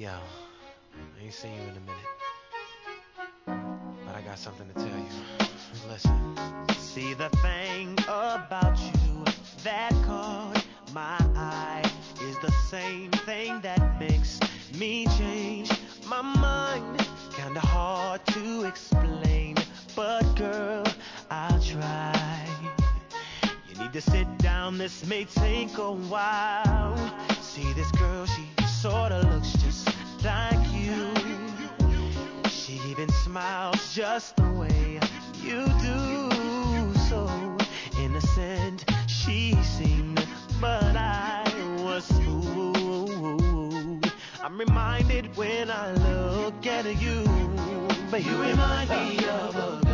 Yo, I ain't seen you in a minute, but I got something to tell you. Listen. See, the thing about you that caught my eye is the same thing that makes me change my mind. Kinda hard to explain, but girl, I'll try. You need to sit down, this may take a while. See, this girl, she sorta looks just like you. She even smiles just the way you do. So innocent she seemed, but I was fooled. I'm reminded when I look at you, baby. You remind me of a